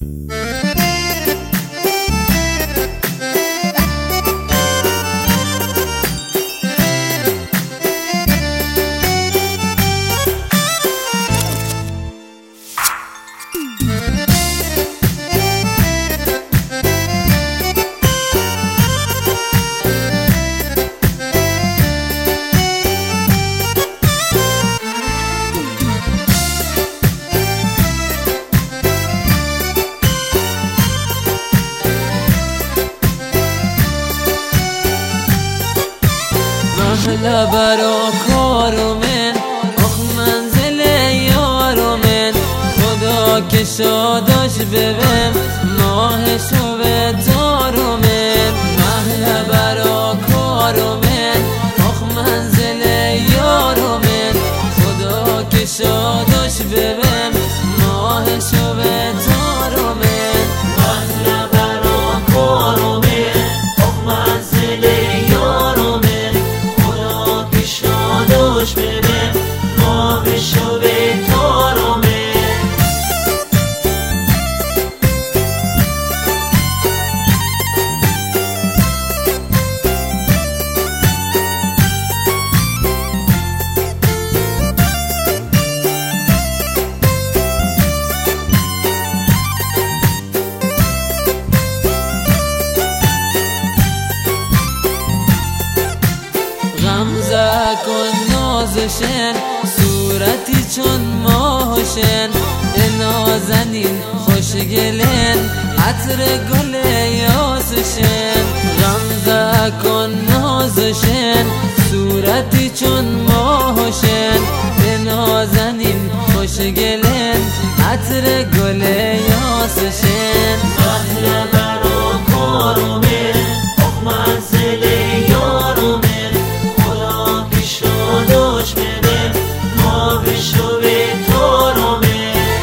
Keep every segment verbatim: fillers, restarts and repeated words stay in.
محلا برا کارو من آخ منزل یارو من خدا که شاداش ببم ماهشو به تارو من محلا برا کارو من آخ منزل یارو من خدا که شاداش ببم ماهشو به تارو من محلا برا کارو من آخ منزل یارو من شادوش ببین ما بشو به تارمه غمزه کن نازشن صورتی چون ماهشن نازنین خوشگلن عطر گل یاسشن غمزه کن نازشن صورتی چون ماهشن نازنین خوشگلن عطر گل یاسشن اهل برا کارو من آخ منزل یارو من شادوش بده ما بشو به تارمه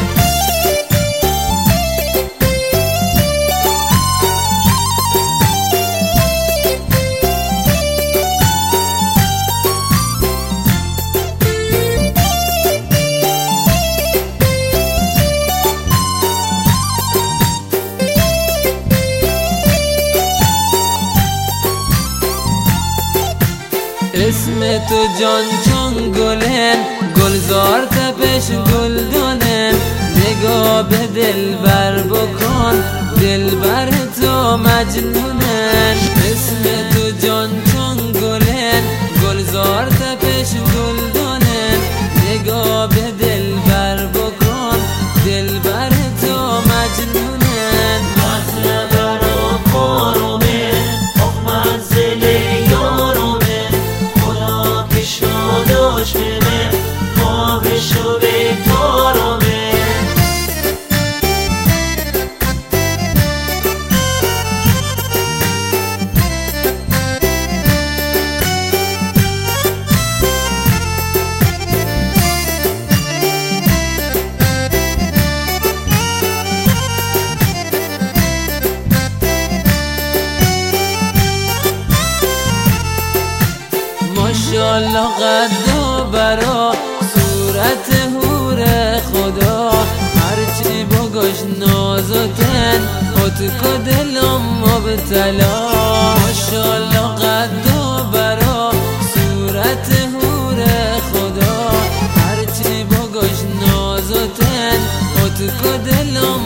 اسم تو جان چون گلن گلزار تپش گلدانن نگاه به دل بر بکن دل بر تو مجنونن اسم تو جان چون گلن گلزار تپش گلدانن نگاه به دل بر بکن دل بر تو مجنونن محلا برا کارو من آخ منزل یارو من شادوش ببین ما بشو به تارمه ماشاءالله قد و برا صورت هور خدا هرچی بگوش نازکن خود که دلم مبتلا ماشاءالله قد و برا صورت هور خدا هرچی بگوش نازکن خود که دلم